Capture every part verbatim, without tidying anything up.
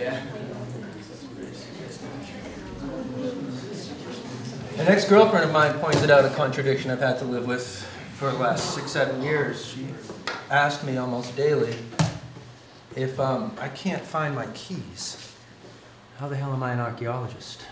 Yeah. An ex-girlfriend of mine pointed out a contradiction I've had to live with for the last six, seven years. She asked me almost daily if um, I can't find my keys, how the hell am I an archaeologist?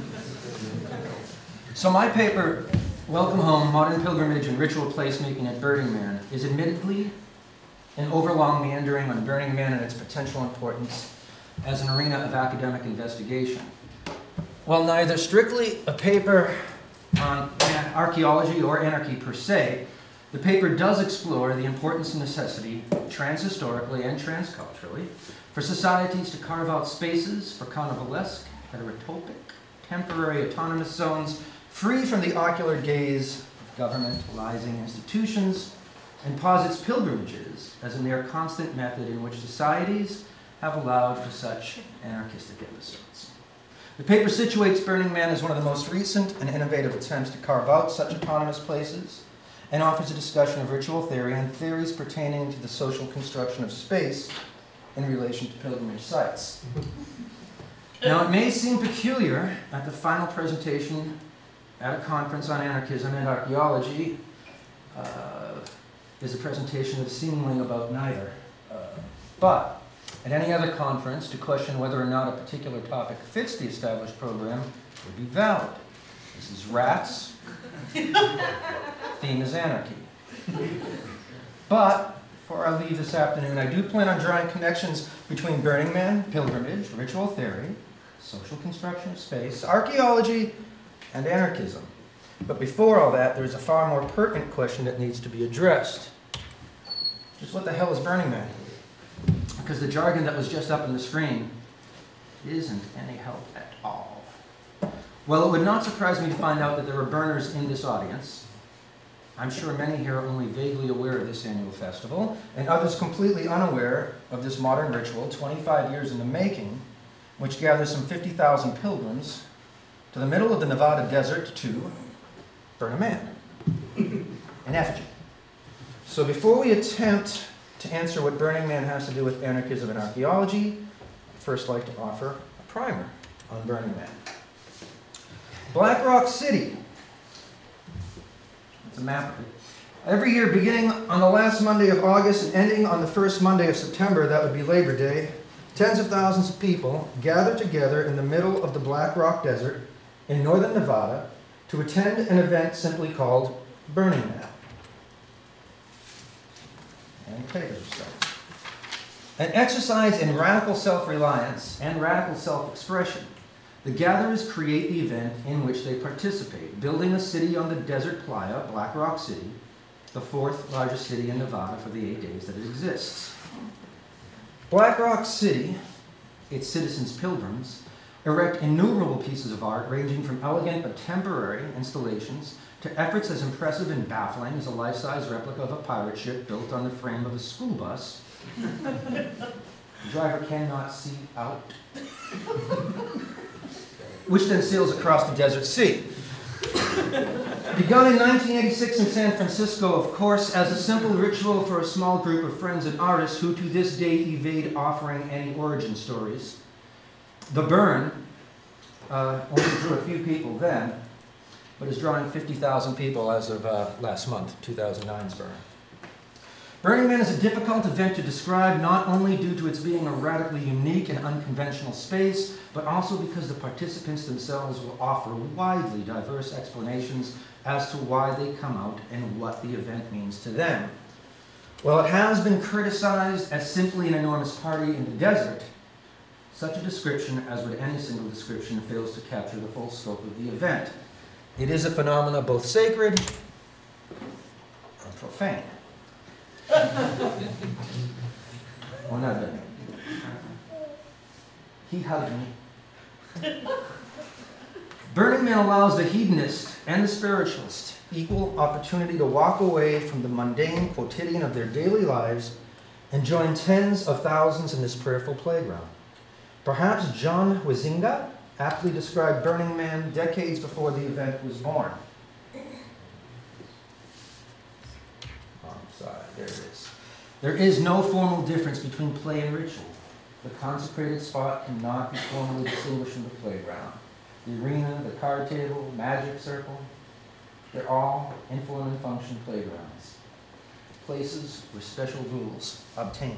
So my paper, Welcome Home, Modern Pilgrimage and Ritual Placemaking at Burning Man, is admittedly an overlong meandering on Burning Man and its potential importance as an arena of academic investigation. While neither strictly a paper on archaeology or anarchy per se, the paper does explore the importance and necessity, transhistorically and transculturally, for societies to carve out spaces for carnivalesque, heterotopic, temporary autonomous zones free from the ocular gaze of governmentalizing institutions, and posits pilgrimages as a near constant method in which societies have allowed for such anarchistic episodes. The paper situates Burning Man as one of the most recent and innovative attempts to carve out such autonomous places, and offers a discussion of ritual theory and theories pertaining to the social construction of space in relation to pilgrimage sites. Now, it may seem peculiar at the final presentation at a conference on anarchism and archaeology uh, is a presentation that's seemingly about neither. Uh, but at any other conference, to question whether or not a particular topic fits the established program would be valid. This is rats. Theme is anarchy. But before I leave this afternoon, I do plan on drawing connections between Burning Man, pilgrimage, ritual theory, social construction of space, archaeology, and anarchism. But before all that, there's a far more pertinent question that needs to be addressed. Just what the hell is Burning Man? Because the jargon that was just up on the screen isn't any help at all. Well, it would not surprise me to find out that there are burners in this audience. I'm sure many here are only vaguely aware of this annual festival, and others completely unaware of this modern ritual, twenty-five years in the making, which gathers some fifty thousand pilgrims to the middle of the Nevada desert to burn a man, an effigy. So before we attempt to answer what Burning Man has to do with anarchism and archaeology, I'd first like to offer a primer on Burning Man. Black Rock City. It's a map of it. Every year, beginning on the last Monday of August and ending on the first Monday of September, that would be Labor Day, tens of thousands of people gather together in the middle of the Black Rock Desert in northern Nevada to attend an event simply called Burning Man. And play yourself. An exercise in radical self-reliance and radical self-expression. The gatherers create the event in which they participate, building a city on the desert playa, Black Rock City, the fourth largest city in Nevada for the eight days that it exists. Black Rock City, its citizens pilgrims, erect innumerable pieces of art ranging from elegant but temporary installations to efforts as impressive and baffling as a life-size replica of a pirate ship built on the frame of a school bus. The driver cannot see out. Which then sails across the desert sea. Begun in nineteen eighty-six in San Francisco, of course, as a simple ritual for a small group of friends and artists who to this day evade offering any origin stories. The Burn uh, only drew a few people then, but is drawing fifty thousand people as of uh, last month, two thousand nine's Burn. Burning Man is a difficult event to describe, not only due to its being a radically unique and unconventional space, but also because the participants themselves will offer widely diverse explanations as to why they come out and what the event means to them. While it has been criticized as simply an enormous party in the desert, such a description, as would any single description, fails to capture the full scope of the event. It is a phenomenon both sacred and profane. Well, not really. He hugged me. Burning Man allows the hedonist and the spiritualist equal opportunity to walk away from the mundane quotidian of their daily lives and join tens of thousands in this prayerful playground. Perhaps John Huizinga aptly described Burning Man decades before the event was born. Wrong side, there it is. There is no formal difference between play and ritual. The consecrated spot cannot be formally distinguished from the playground. The arena, the card table, magic circle, they're all in form and function playgrounds, places where special rules obtain.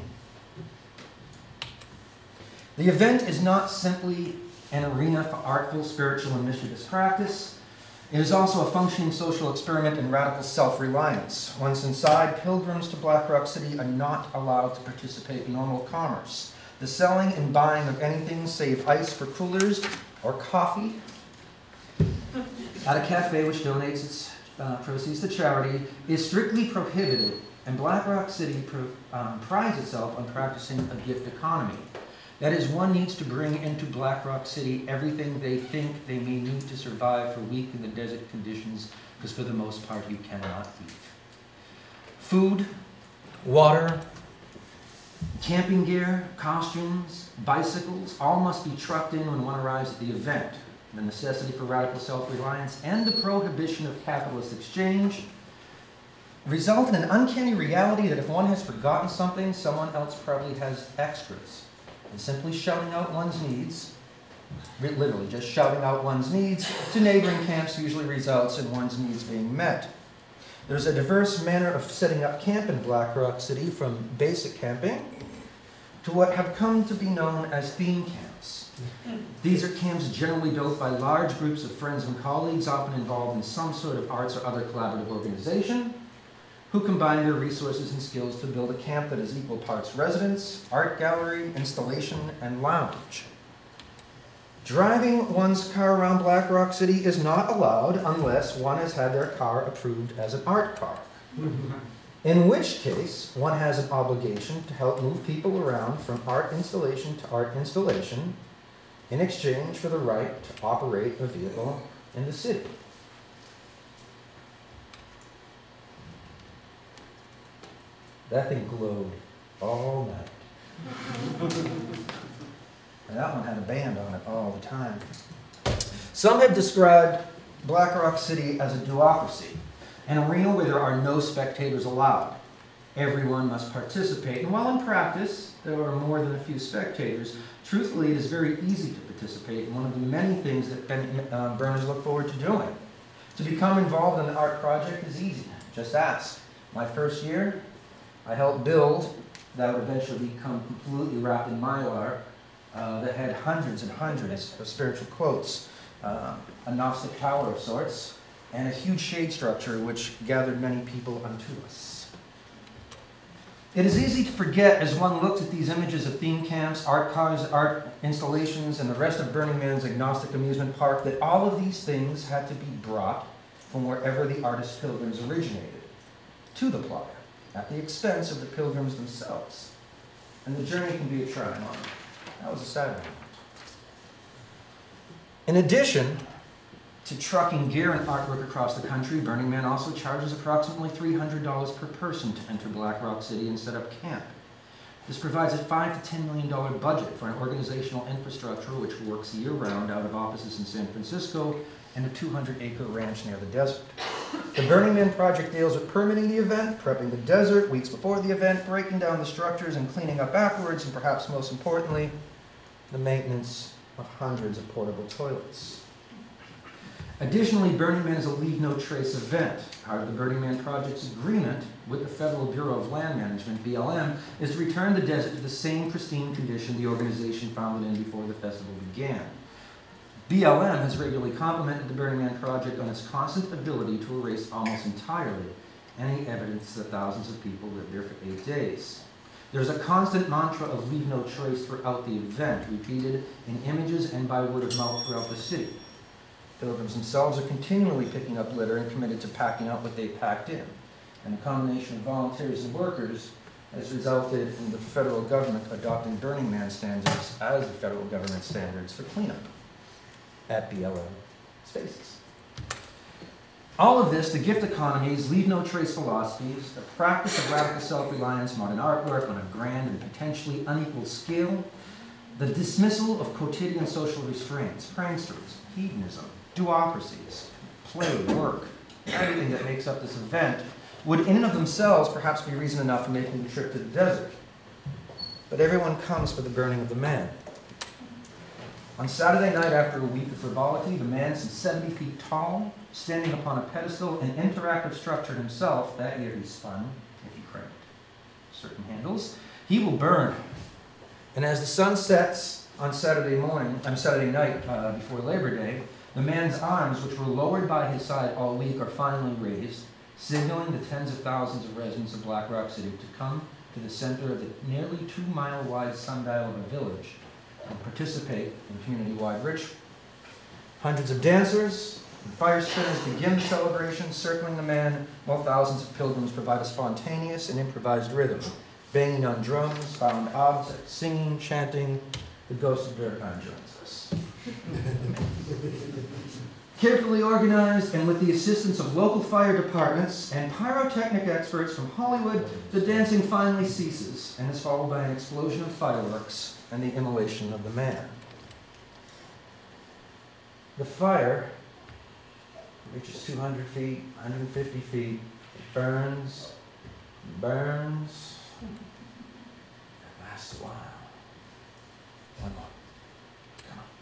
The event is not simply an arena for artful, spiritual, and mischievous practice. It is also a functioning social experiment in radical self-reliance. Once inside, pilgrims to Black Rock City are not allowed to participate in normal commerce. The selling and buying of anything save ice for coolers or coffee at a cafe which donates its uh, proceeds to charity is strictly prohibited, and Black Rock City pro- um, prides itself on practicing a gift economy. That is, one needs to bring into Black Rock City everything they think they may need to survive for a week in the desert conditions, because for the most part you cannot eat. Food, water, camping gear, costumes, bicycles, all must be trucked in when one arrives at the event. The necessity for radical self-reliance and the prohibition of capitalist exchange result in an uncanny reality that if one has forgotten something, someone else probably has extras. And simply shouting out one's needs, literally just shouting out one's needs to neighboring camps usually results in one's needs being met. There's a diverse manner of setting up camp in Black Rock City, from basic camping to what have come to be known as theme camps. These are camps generally built by large groups of friends and colleagues, often involved in some sort of arts or other collaborative organization, who combine their resources and skills to build a camp that is equal parts residence, art gallery, installation, and lounge. Driving one's car around Black Rock City is not allowed unless one has had their car approved as an art car. In which case, one has an obligation to help move people around from art installation to art installation in exchange for the right to operate a vehicle in the city. That thing glowed all night. And that one had a band on it all the time. Some have described Black Rock City as a duocracy, an arena where there are no spectators allowed. Everyone must participate, and while in practice there are more than a few spectators, truthfully it is very easy to participate in one of the many things that ben, uh, burners look forward to doing. To become involved in an art project is easy. Just ask. My first year, I helped build, that would eventually become completely wrapped in mylar, uh, that had hundreds and hundreds of spiritual quotes, uh, a Gnostic tower of sorts, and a huge shade structure which gathered many people unto us. It is easy to forget as one looks at these images of theme camps, art cars, art installations, and the rest of Burning Man's agnostic amusement park that all of these things had to be brought from wherever the artist pilgrims originated to the playa, at the expense of the pilgrims themselves. And the journey can be a trying one. That was a sad one. In addition to trucking gear and artwork across the country, Burning Man also charges approximately three hundred dollars per person to enter Black Rock City and set up camp. This provides a five to ten million dollars budget for an organizational infrastructure which works year-round out of offices in San Francisco and a two hundred acre ranch near the desert. The Burning Man project deals with permitting the event, prepping the desert weeks before the event, breaking down the structures and cleaning up afterwards, and perhaps most importantly, the maintenance of hundreds of portable toilets. Additionally, Burning Man is a Leave No Trace event. Part of the Burning Man project's agreement with the Federal Bureau of Land Management, B L M, is to return the desert to the same pristine condition the organization found it in before the festival began. B L M has regularly complimented the Burning Man project on its constant ability to erase almost entirely any evidence that thousands of people lived there for eight days. There's a constant mantra of leave no trace throughout the event, repeated in images and by word of mouth throughout the city. Pilgrims themselves are continually picking up litter and committed to packing out what they packed in. And the combination of volunteers and workers has resulted in the federal government adopting Burning Man standards as the federal government standards for cleanup at B L M spaces. All of this, the gift economies, leave no trace philosophies, the practice of radical self-reliance, modern artwork on a grand and potentially unequal scale, the dismissal of quotidian social restraints, pranksters, hedonism, duocracies, play, work, everything that makes up this event would in and of themselves perhaps be reason enough for making the trip to the desert. but everyone comes for the burning of the man. On Saturday night, after a week of frivolity, the man, some seventy feet tall, standing upon a pedestal and interactive structure himself, that year he spun, if he cranked certain handles, he will burn. And as the sun sets on Saturday morning, on Saturday night uh, before Labor Day, the man's arms, which were lowered by his side all week, are finally raised, signaling the tens of thousands of residents of Black Rock City to come to the center of the nearly two-mile-wide sundial of a village and participate in community-wide ritual. Hundreds of dancers and fire spinners begin the celebration, circling the man, while thousands of pilgrims provide a spontaneous and improvised rhythm, banging on drums, found objects, singing, chanting. The ghost of Durkheim joins us. Carefully organized and with the assistance of local fire departments and pyrotechnic experts from Hollywood, the dancing finally ceases and is followed by an explosion of fireworks and the immolation of the man. The fire reaches two hundred feet, one hundred fifty feet, it burns, burns, it lasts a while. One more. Come on.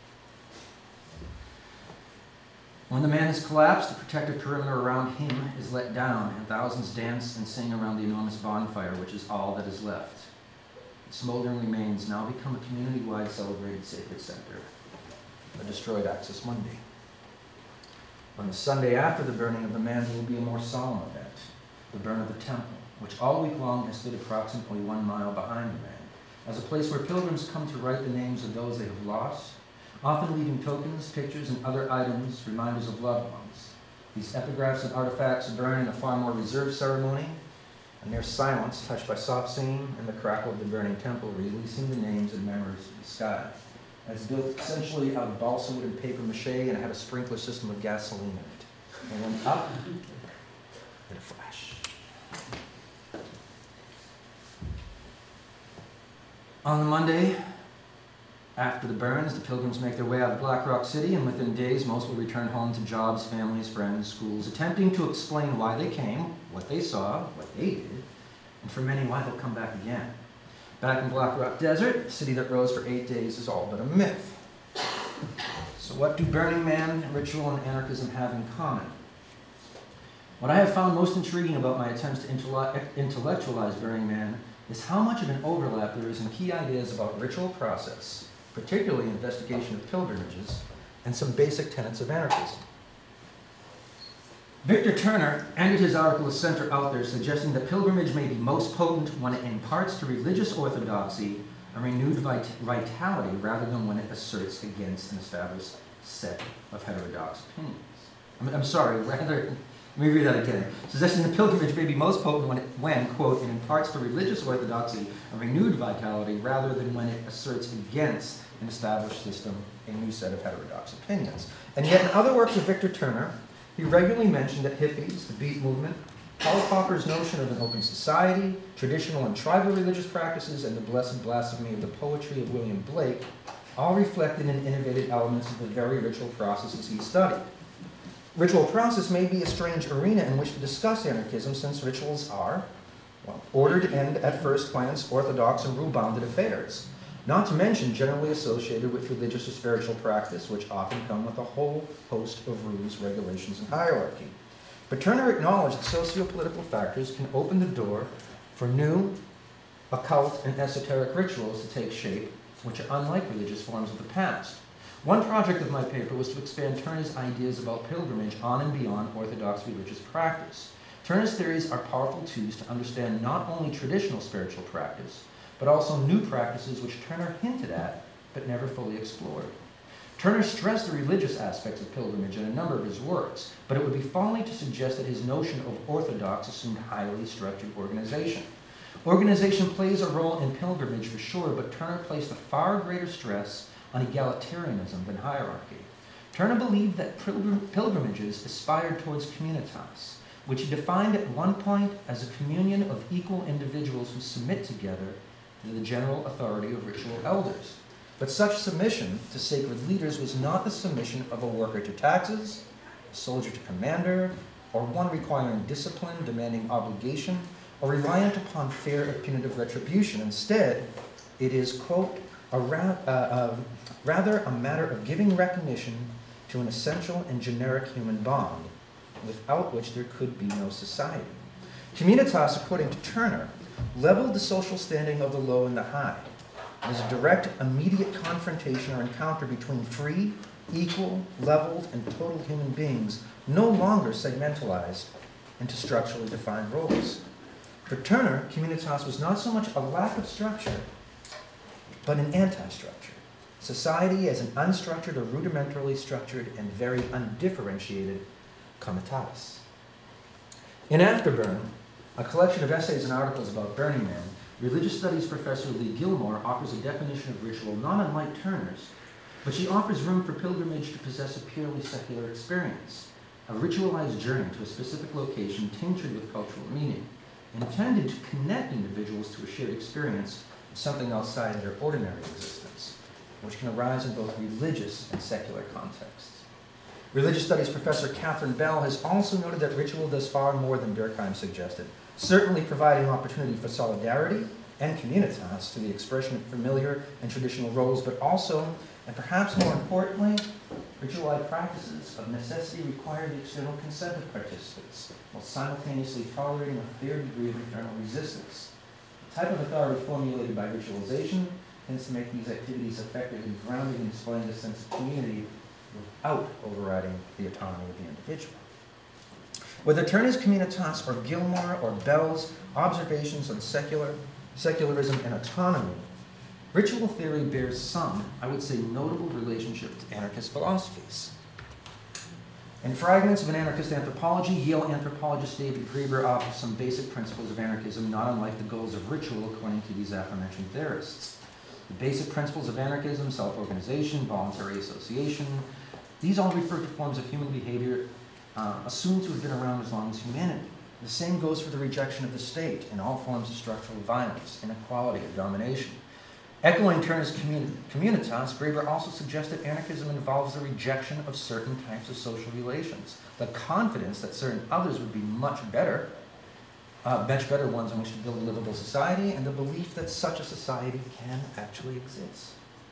When the man has collapsed, the protective perimeter around him is let down, and thousands dance and sing around the enormous bonfire, which is all that is left. Its smoldering remains now become a community-wide celebrated sacred center, a destroyed Axis Mundi. On the Sunday after the burning of the man, there will be a more solemn event, the burn of the temple, which all week long has stood approximately one mile behind the man, as a place where pilgrims come to write the names of those they have lost, often leaving tokens, pictures, and other items, reminders of loved ones. These epigraphs and artifacts burn in a far more reserved ceremony, and their silence touched by soft singing and the crackle of the burning temple, releasing the names and memories of the sky. It's built essentially out of balsa wood and paper mache, and it had a sprinkler system of gasoline in it. And went up in a flash. On the Monday, after the burns, the pilgrims make their way out of Black Rock City, and within days, most will return home to jobs, families, friends, schools, attempting to explain why they came, what they saw, what they did, and for many, why they'll come back again. Back in Black Rock Desert, a city that rose for eight days is all but a myth. So what do Burning Man, ritual, and anarchism have in common? What I have found most intriguing about my attempts to intellectualize Burning Man is how much of an overlap there is in key ideas about ritual process, particularly investigation of pilgrimages, and some basic tenets of anarchism. Victor Turner ended his article as center out there, suggesting that pilgrimage may be most potent when it imparts to religious orthodoxy a renewed vit- vitality rather than when it asserts against an established set of heterodox opinions. I'm, I'm sorry, rather, let me read that again. Suggesting that pilgrimage may be most potent when, it, when, quote, it imparts to religious orthodoxy a renewed vitality rather than when it asserts against an established system a new set of heterodox opinions. And yet in other works of Victor Turner, he regularly mentioned that hippies, the Beat movement, Karl Popper's notion of an open society, traditional and tribal religious practices, and the blessed blasphemy of the poetry of William Blake all reflected and innovated elements of the very ritual processes he studied. Ritual process may be a strange arena in which to discuss anarchism, since rituals are, well, ordered and, at first glance, orthodox and rule-bounded affairs, not to mention generally associated with religious or spiritual practice, which often come with a whole host of rules, regulations, and hierarchy. But Turner acknowledged that socio-political factors can open the door for new, occult, and esoteric rituals to take shape, which are unlike religious forms of the past. One project of my paper was to expand Turner's ideas about pilgrimage on and beyond orthodox religious practice. Turner's theories are powerful tools to understand not only traditional spiritual practice, but also new practices which Turner hinted at, but never fully explored. Turner stressed the religious aspects of pilgrimage in a number of his works, but it would be folly to suggest that his notion of orthodox assumed highly structured organization. Organization plays a role in pilgrimage for sure, but Turner placed a far greater stress on egalitarianism than hierarchy. Turner believed that pilgrim- pilgrimages aspired towards communitas, which he defined at one point as a communion of equal individuals who submit together to the general authority of ritual elders. But such submission to sacred leaders was not the submission of a worker to taxes, a soldier to commander, or one requiring discipline, demanding obligation, or reliant upon fear of punitive retribution. Instead, it is, quote, a ra- uh, uh, rather a matter of giving recognition to an essential and generic human bond, without which there could be no society. Communitas, according to Turner, leveled the social standing of the low and the high. It is a direct, immediate confrontation or encounter between free, equal, leveled, and total human beings, no longer segmentalized into structurally defined roles. For Turner, communitas was not so much a lack of structure, but an anti-structure. Society as an unstructured or rudimentarily structured and very undifferentiated comitatus. In Afterburn, a collection of essays and articles about Burning Man, religious studies professor Lee Gilmore offers a definition of ritual not unlike Turner's, but she offers room for pilgrimage to possess a purely secular experience, a ritualized journey to a specific location tinctured with cultural meaning, intended to connect individuals to a shared experience of something outside their ordinary existence, which can arise in both religious and secular contexts. Religious studies professor Catherine Bell has also noted that ritual does far more than Durkheim suggested, certainly providing opportunity for solidarity and communitas to the expression of familiar and traditional roles, but also, and perhaps more importantly, ritualized practices of necessity require the external consent of participants, while simultaneously tolerating a fair degree of internal resistance. The type of authority formulated by ritualization tends to make these activities effective in grounding and displaying a sense of community without overriding the autonomy of the individual. Whether Turner's communitas or Gilmore or Bell's observations on secular, secularism and autonomy, ritual theory bears some, I would say, notable relationship to anarchist philosophies. In Fragments of an Anarchist Anthropology, Yale anthropologist David Graeber offers some basic principles of anarchism, not unlike the goals of ritual, according to these aforementioned theorists. The basic principles of anarchism, self-organization, voluntary association, these all refer to forms of human behavior uh, assumed to have been around as long as humanity. The same goes for the rejection of the state in all forms of structural violence, inequality, and domination. Echoing Turner's communi- communitas, Graeber also suggested anarchism involves the rejection of certain types of social relations, the confidence that certain others would be much better, uh, much better ones on which to build a livable society, and the belief that such a society can actually exist.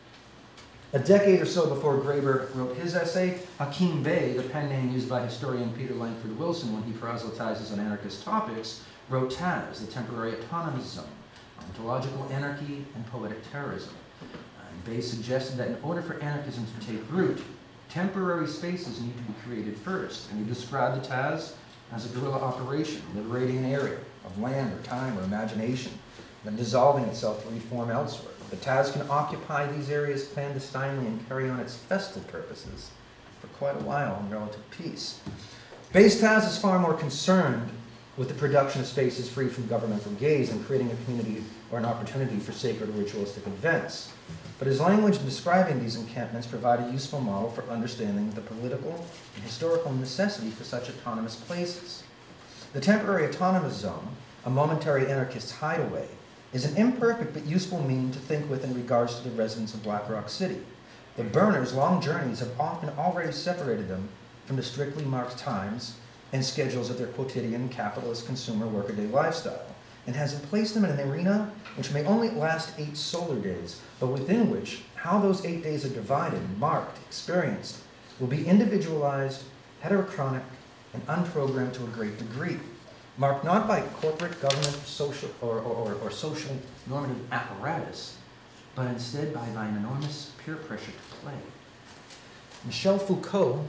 A decade or so before Graeber wrote his essay, Hakim Bey, the pen name used by historian Peter Langford Wilson when he proselytizes on anarchist topics, wrote Taz, the temporary autonomous zone, ontological anarchy, and poetic terrorism. And Bey suggested that in order for anarchism to take root, temporary spaces need to be created first, and he described the Taz as a guerrilla operation, liberating an area of land or time or imagination, then dissolving itself to reform elsewhere. The Taz can occupy these areas clandestinely and carry on its festal purposes for quite a while in relative peace. Bey's Taz is far more concerned with the production of spaces free from governmental gaze and creating a community or an opportunity for sacred or ritualistic events. But his language in describing these encampments provide a useful model for understanding the political and historical necessity for such autonomous places. The temporary autonomous zone, a momentary anarchist hideaway, is an imperfect but useful mean to think with in regards to the residents of Black Rock City. The burners' long journeys have often already separated them from the strictly marked times and schedules of their quotidian capitalist consumer workaday lifestyle, and has placed them in an arena which may only last eight solar days, but within which how those eight days are divided, marked, experienced, will be individualized, heterochronic, and unprogrammed to a great degree, marked not by corporate, government, social, or, or, or, or social normative apparatus, but instead by, by an enormous peer pressure to play. Michel Foucault,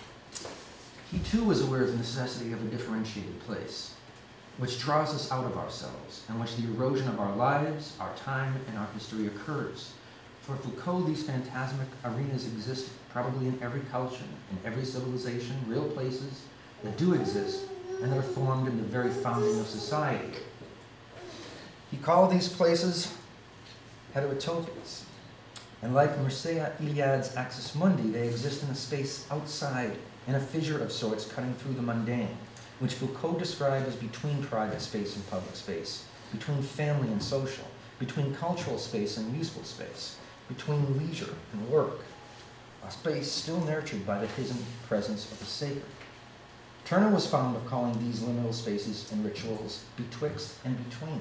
he too was aware of the necessity of a differentiated place, which draws us out of ourselves, in which the erosion of our lives, our time, and our history occurs. For Foucault, these phantasmic arenas exist probably in every culture, in every civilization, real places that do exist, and that are formed in the very founding of society. He called these places heterotopias, and like Mircea Eliade's Axis Mundi, they exist in a space outside, in a fissure of sorts cutting through the mundane, which Foucault described as between private space and public space, between family and social, between cultural space and useful space, between leisure and work, a space still nurtured by the hidden presence of the sacred. Turner was fond of calling these liminal spaces and rituals betwixt and between.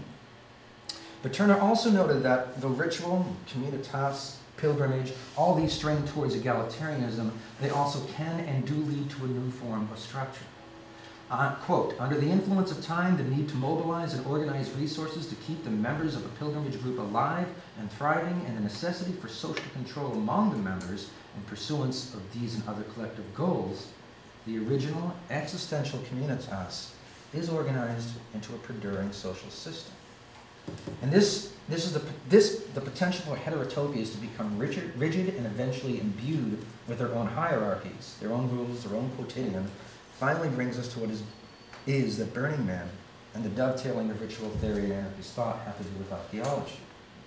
But Turner also noted that though ritual, communitas, pilgrimage, all these strain towards egalitarianism, they also can and do lead to a new form of structure. Uh, quote, under the influence of time, the need to mobilize and organize resources to keep the members of a pilgrimage group alive and thriving, and the necessity for social control among the members in pursuance of these and other collective goals, the original existential communitas is organized into a perduring social system. And this, this is the, this, the potential for heterotopias to become rigid, rigid and eventually imbued with their own hierarchies, their own rules, their own quotidian, finally brings us to what is, is that Burning Man and the dovetailing of ritual theory and anarchist thought have to do with archaeology.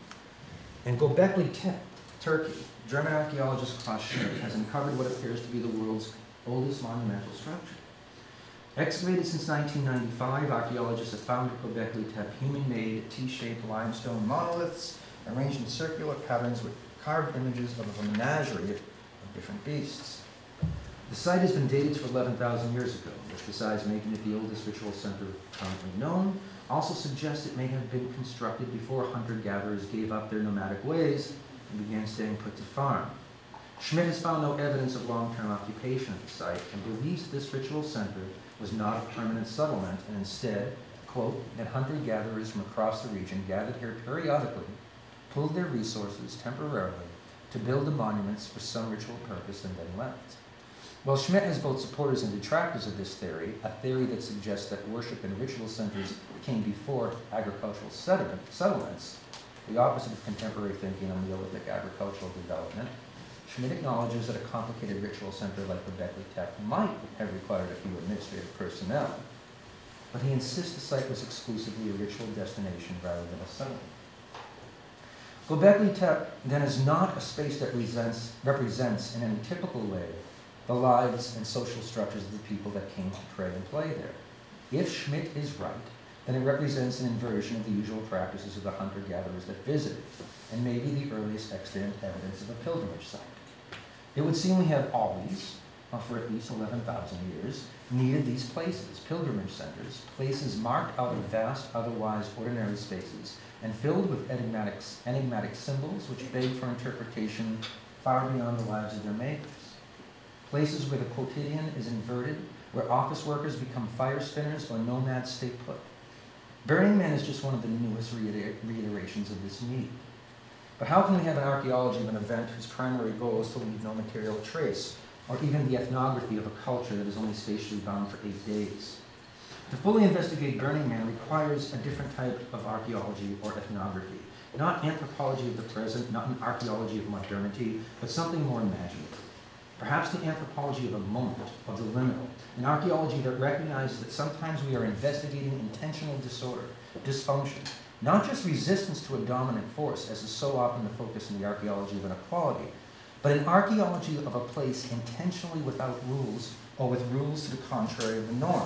In Göbekli Tepe, Turkey, German archaeologist Klaus Schmidt has uncovered what appears to be the world's oldest monumental structure. Excavated since nineteen ninety-five, archaeologists have found at Göbekli Tepe human-made T-shaped limestone monoliths arranged in circular patterns with carved images of a menagerie of different beasts. The site has been dated to eleven thousand years ago, which, besides making it the oldest ritual center currently known, also suggests it may have been constructed before hunter-gatherers gave up their nomadic ways and began staying put to farm. Schmidt has found no evidence of long-term occupation at the site and believes that this ritual center was not a permanent settlement and instead, quote, that hunter-gatherers from across the region gathered here periodically, pooled their resources temporarily to build the monuments for some ritual purpose and then left. While Schmidt has both supporters and detractors of this theory, a theory that suggests that worship and ritual centers came before agricultural settlement, settlements, the opposite of contemporary thinking on Neolithic agricultural development, Schmidt acknowledges that a complicated ritual center like Göbekli Tepe might have required a few administrative personnel, but he insists the site was exclusively a ritual destination rather than a settlement. Göbekli Tepe then is not a space that represents, represents in any typical way the lives and social structures of the people that came to pray and play there. If Schmidt is right, then it represents an inversion of the usual practices of the hunter-gatherers that visited, and may be the earliest extant evidence of a pilgrimage site. It would seem we have always, uh, for at least eleven thousand years, needed these places, pilgrimage centers, places marked out of vast, otherwise ordinary spaces, and filled with enigmatic, enigmatic symbols which beg for interpretation far beyond the lives of their makers. Places where the quotidian is inverted, where office workers become fire spinners or nomads stay put. Burning Man is just one of the newest reiter reiterations of this need. But how can we have an archaeology of an event whose primary goal is to leave no material trace, or even the ethnography of a culture that is only spatially bound for eight days? To fully investigate Burning Man requires a different type of archaeology or ethnography. Not anthropology of the present, not an archaeology of modernity, but something more imaginative. Perhaps the anthropology of a moment, of the liminal, an archaeology that recognizes that sometimes we are investigating intentional disorder, dysfunction, not just resistance to a dominant force, as is so often the focus in the archaeology of inequality, but an archaeology of a place intentionally without rules, or with rules to the contrary of the norm.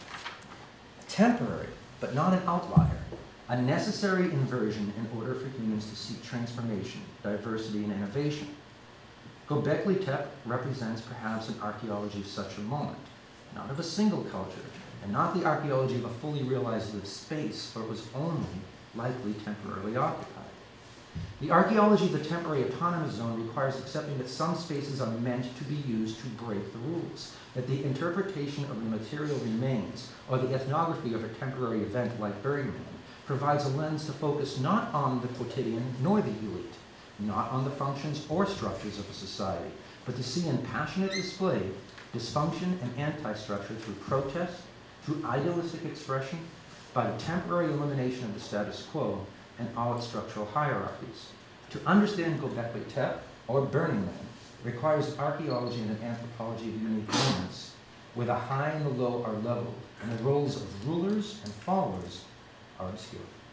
Temporary, but not an outlier, a necessary inversion in order for humans to seek transformation, diversity, and innovation. Göbekli Tepe represents perhaps an archaeology of such a moment, not of a single culture, and not the archaeology of a fully realized lived space, for it was only likely temporarily occupied. The archaeology of the temporary autonomous zone requires accepting that some spaces are meant to be used to break the rules, that the interpretation of the material remains, or the ethnography of a temporary event like Burning Man, provides a lens to focus not on the quotidian nor the elite, not on the functions or structures of a society, but to see in passionate display dysfunction and anti-structure through protest, through idealistic expression, by the temporary elimination of the status quo and all its structural hierarchies. To understand Göbekli Tepe, or Burning Man, requires archaeology and an anthropology of unique moments, where the high and the low are leveled, and the roles of rulers and followers are obscure.